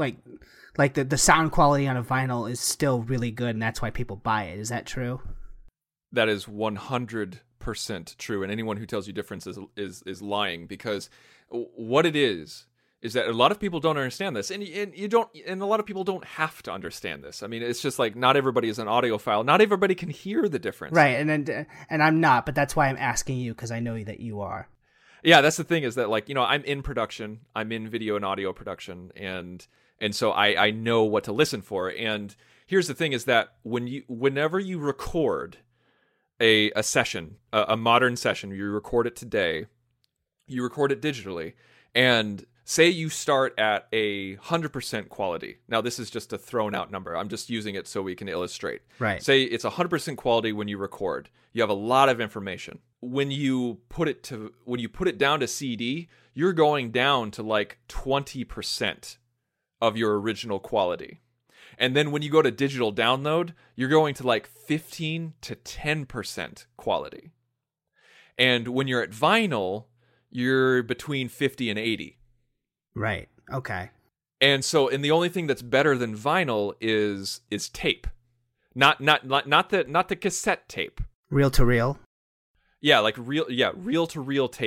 Speaker 4: sound quality on a vinyl is still really good, and that's why people buy it. Is that true?
Speaker 3: That is 100% true, and anyone who tells you different is lying, because what it is that a lot of people don't understand this, and a lot of people don't have to understand this. I mean, it's just like, not everybody is an audiophile. Not everybody can hear the difference.
Speaker 4: Right, and I'm not, but that's why I'm asking you, because I know that you are.
Speaker 3: Yeah, that's the thing, is that I'm in production. I'm in video and audio production, and so I know what to listen for. And here's the thing, is that whenever you record a session, a modern session, you record it today, you record it digitally, and say you start at 100% quality. Now, this is just a thrown out number. I'm just using it so we can illustrate.
Speaker 4: Right.
Speaker 3: Say it's 100% quality when you record. You have a lot of information. When you put it down to CD, you're going down to like 20% of your original quality. And then when you go to digital download, you're going to like 15 to 10% quality. And when you're at vinyl, you're between 50 and 80.
Speaker 4: Right. Okay.
Speaker 3: And the only thing that's better than vinyl is tape. Not the cassette tape.
Speaker 4: Reel to reel.
Speaker 3: Yeah, like reel to reel tape.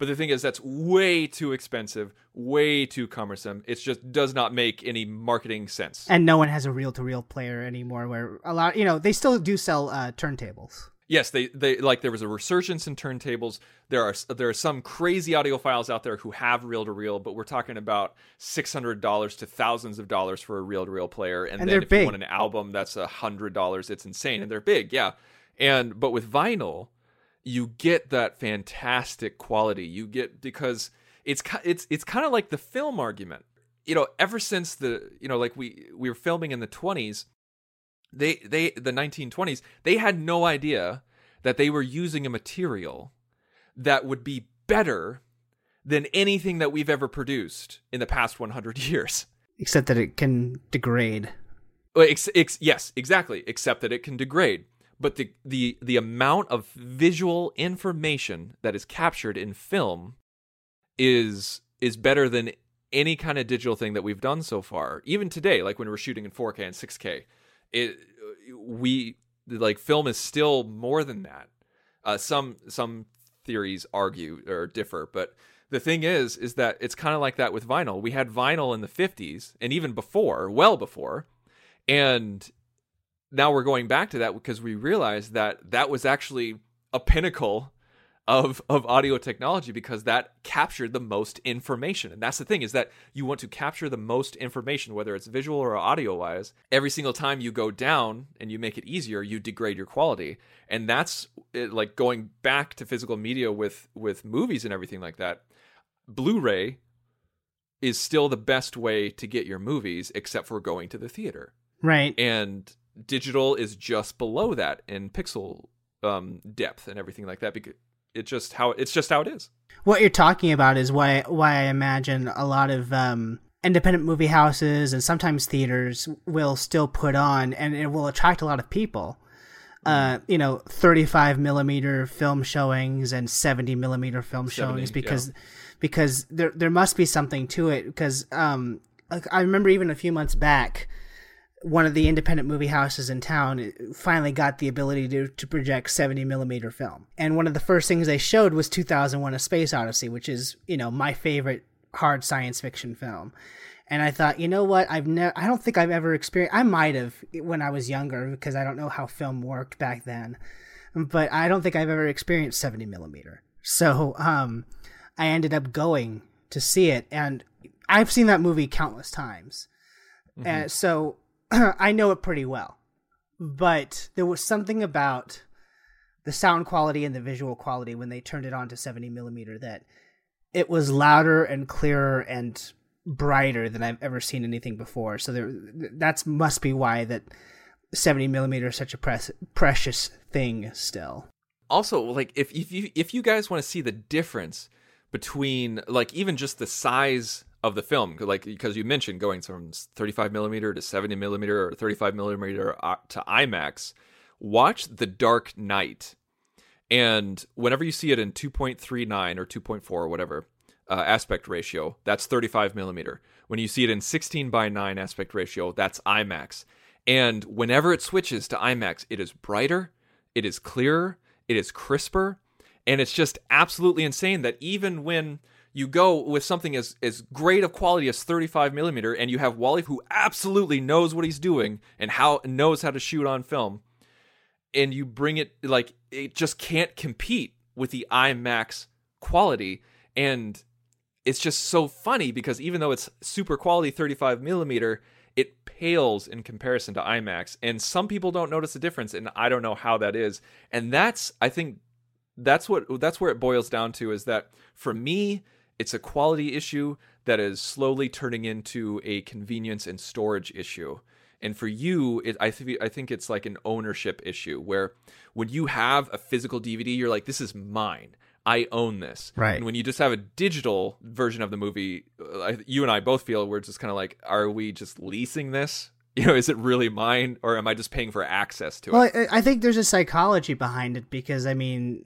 Speaker 3: But the thing is, that's way too expensive, way too cumbersome. It just does not make any marketing sense.
Speaker 4: And no one has a reel-to-reel player anymore. Where a lot, they still do sell turntables.
Speaker 3: Yes, they like there was a resurgence in turntables. There are some crazy audiophiles out there who have reel-to-reel, but we're talking about $600 to thousands of dollars for a reel-to-reel player, and then
Speaker 4: they're
Speaker 3: if
Speaker 4: big.
Speaker 3: you want an album, that's $100. It's insane, and they're big, yeah. But with vinyl, you get that fantastic quality. You get because it's kind of like the film argument. Ever since like we were filming in the 20s. The 1920s, they had no idea that they were using a material that would be better than anything that we've ever produced in the past 100 years.
Speaker 4: Except that it can degrade.
Speaker 3: Well, yes, exactly. Except that it can degrade. But the amount of visual information that is captured in film is better than any kind of digital thing that we've done so far. Even today, like when we're shooting in 4K and 6K. Film is still more than that. Some theories argue or differ, but the thing is that it's kind of like that with vinyl. We had vinyl in the 50s and even before, well before, and now we're going back to that because we realized that was actually a pinnacle of audio technology because that captured the most information. And that's the thing, is that you want to capture the most information, whether it's visual or audio wise. Every single time you go down and you make it easier, you degrade your quality. And that's it, like going back to physical media with movies and everything like that. Blu-ray is still the best way to get your movies, except for going to the theater.
Speaker 4: Right.
Speaker 3: And digital is just below that in pixel depth and everything like that, because it's just how it is.
Speaker 4: What you're talking about is why I imagine a lot of independent movie houses and sometimes theaters will still put on, and it will attract a lot of people. 35 millimeter film showings and 70 millimeter film showings because there must be something to it. Because I remember even a few months back, one of the independent movie houses in town finally got the ability to project 70 millimeter film. And one of the first things they showed was 2001: A Space Odyssey, which is, my favorite hard science fiction film. And I thought, you know what? I don't think I've ever experienced, I might have when I was younger because I don't know how film worked back then, but I don't think I've ever experienced 70 millimeter. So, I ended up going to see it, and I've seen that movie countless times. Mm-hmm. And so I know it pretty well, but there was something about the sound quality and the visual quality when they turned it on to 70 millimeter that it was louder and clearer and brighter than I've ever seen anything before. So that must be why that 70 millimeter is such a precious thing still.
Speaker 3: Also, like if you guys want to see the difference between like even just the size of the film, like because you mentioned going from 35 millimeter to 70 millimeter or 35 millimeter to IMAX, watch The Dark Knight, and whenever you see it in 2.39 or 2.4 or whatever aspect ratio, that's 35 millimeter. When you see it in 16:9 aspect ratio, that's IMAX. And whenever it switches to IMAX, it is brighter, it is clearer, it is crisper, and it's just absolutely insane that even when you go with something as great of quality as 35 millimeter, and you have Wally, who absolutely knows what he's doing and knows how to shoot on film, and you bring it, like, it just can't compete with the IMAX quality. And it's just so funny because even though it's super quality 35 millimeter, it pales in comparison to IMAX. And some people don't notice the difference, and I don't know how that is. And I think that's where it boils down to, is that for me, it's a quality issue that is slowly turning into a convenience and storage issue. And for you, I think it's like an ownership issue, where when you have a physical DVD, you're like, this is mine. I own this.
Speaker 4: Right.
Speaker 3: And when you just have a digital version of the movie, you and I both feel we're just kind of like, are we just leasing this? Is it really mine, or am I just paying for access to it?
Speaker 4: Well, I think there's a psychology behind it because, I mean,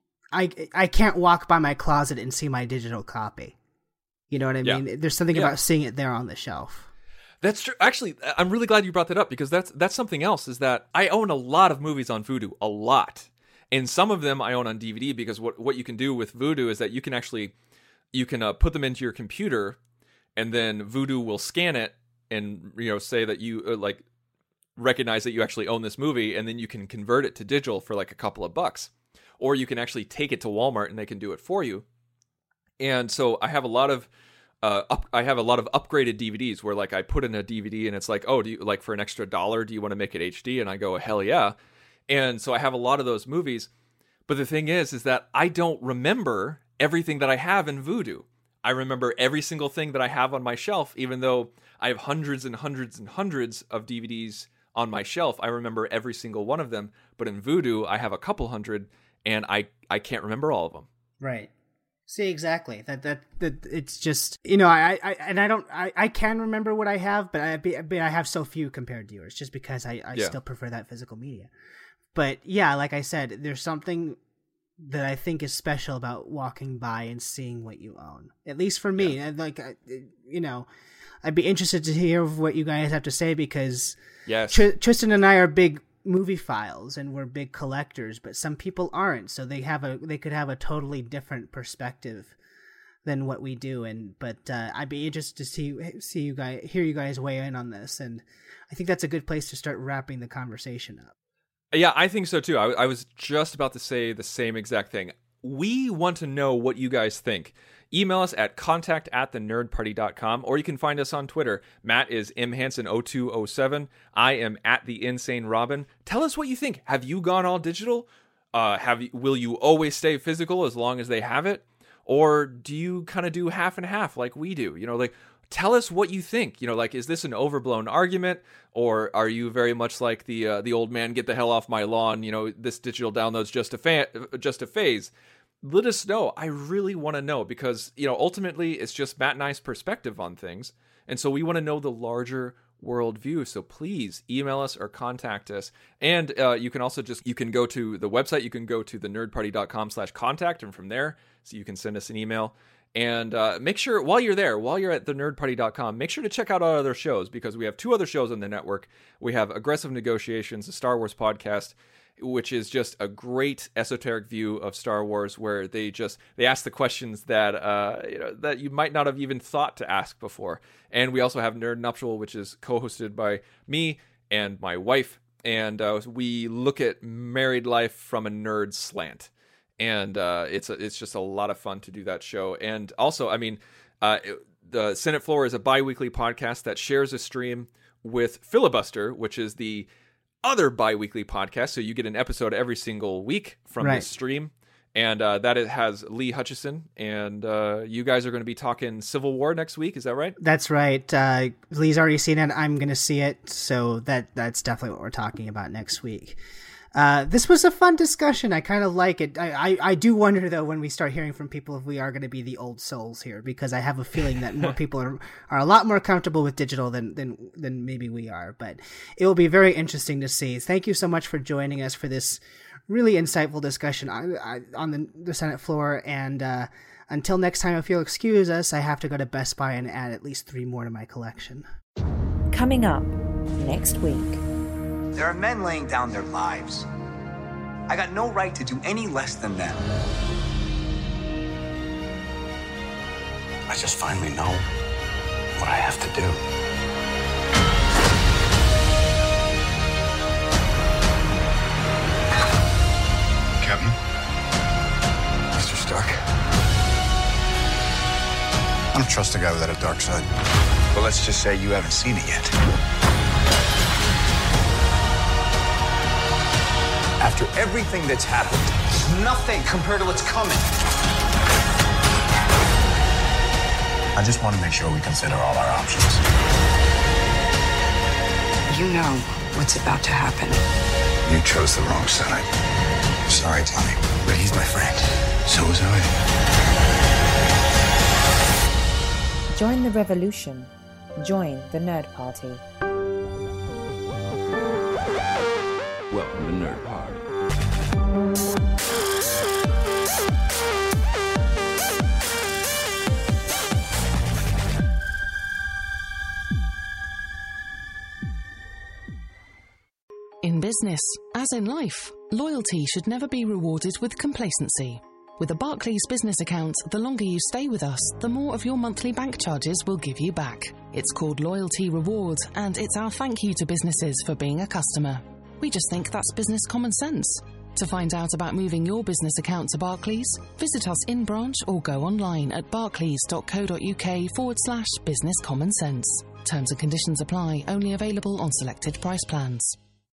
Speaker 4: I can't walk by my closet and see my digital copy. You know what I mean?
Speaker 3: Yeah.
Speaker 4: There's something about seeing it there on the shelf.
Speaker 3: That's true. Actually, I'm really glad you brought that up, because that's something else, is that I own a lot of movies on Vudu, a lot. And some of them I own on DVD because what you can do with Vudu is that you can put them into your computer, and then Vudu will scan it and say that you like recognize that you actually own this movie, and then you can convert it to digital for like a couple of bucks, or you can actually take it to Walmart and they can do it for you. And so I have a lot of upgraded DVDs where like I put in a DVD and it's like, oh, do you like for an extra $1, do you want to make it HD? And I go, hell yeah. And so I have a lot of those movies. But the thing is that I don't remember everything that I have in Vudu. I remember every single thing that I have on my shelf, even though I have hundreds and hundreds and hundreds of DVDs on my shelf. I remember every single one of them. But in Vudu, I have a couple hundred, and I can't remember all of them.
Speaker 4: Right. See, exactly. That it's just, I can remember what I have, but I have so few compared to yours, just because I still prefer that physical media. But yeah, like I said, there's something that I think is special about walking by and seeing what you own. At least for me, I'd be interested to hear what you guys have to say, because
Speaker 3: yes,
Speaker 4: Tristan and I are big movie files and we're big collectors, but some people aren't, so they could have a totally different perspective than what we do. But I'd be interested to hear you guys weigh in on this, and I think that's a good place to start wrapping the conversation up.
Speaker 3: Yeah, I think so too. I was just about to say the same exact thing. We want to know what you guys think. Email us at contact@thenerdparty.com, or you can find us on Twitter. Matt is mhanson0207. I am @theinsanerobin. Tell us what you think. Have you gone all digital? Will you always stay physical as long as they have it? Or do you kind of do half and half like we do? Tell us what you think. Is this an overblown argument, or are you very much like the old man, get the hell off my lawn? This digital download's just a phase. Let us know. I really want to know, because ultimately it's just Matt and I's perspective on things, and so we want to know the larger world view. So please email us or contact us, and you can also you can go to the website. You can go to thenerdparty.com/contact, and from there, so you can send us an email. And make sure while you're at thenerdparty.com, make sure to check out our other shows, because we have 2 other shows on the network. We have Aggressive Negotiations, a Star Wars podcast, which is just a great esoteric view of Star Wars, where they ask the questions that that you might not have even thought to ask before. And we also have Nerd Nuptial, which is co-hosted by me and my wife, and we look at married life from a nerd slant. And it's just a lot of fun to do that show. And also, the Senate Floor is a bi-weekly podcast that shares a stream with Filibuster, which is the other bi-weekly podcast. So you get an episode every single week from this stream. And that it has Lee Hutchison. And you guys are going to be talking Civil War next week. Is that right?
Speaker 4: That's right. Lee's already seen it. I'm going to see it. So that's definitely what we're talking about next week. This was a fun discussion. I kind of like it. I do wonder, though, when we start hearing from people, if we are going to be the old souls here, because I have a feeling that more people are a lot more comfortable with digital than maybe we are. But it will be very interesting to see. Thank you so much for joining us for this really insightful discussion on the Senate floor. And until next time, if you'll excuse us, I have to go to Best Buy and add at least 3 more to my collection.
Speaker 1: Coming up next week.
Speaker 6: There are men laying down their lives. I got no right to do any less than them. I just finally know what I have to do. Captain? Mr. Stark? I don't trust a guy without a dark side. Well, let's just say you haven't seen it yet. After everything that's happened, it's nothing compared to what's coming. I just want to make sure we consider all our options.
Speaker 7: You know what's about to happen.
Speaker 6: You chose the wrong side. Sorry, Tommy, but he's my friend. So was I.
Speaker 1: Join the revolution. Join the Nerd Party.
Speaker 5: Welcome to Nerd Party.
Speaker 2: In business, as in life, loyalty should never be rewarded with complacency. With a Barclays business account, the longer you stay with us, the more of your monthly bank charges we'll give you back. It's called Loyalty Reward, and it's our thank you to businesses for being a customer. We just think that's business common sense. To find out about moving your business account to Barclays, visit us in branch or go online at barclays.co.uk/business common sense. Terms and conditions apply, only available on selected price plans.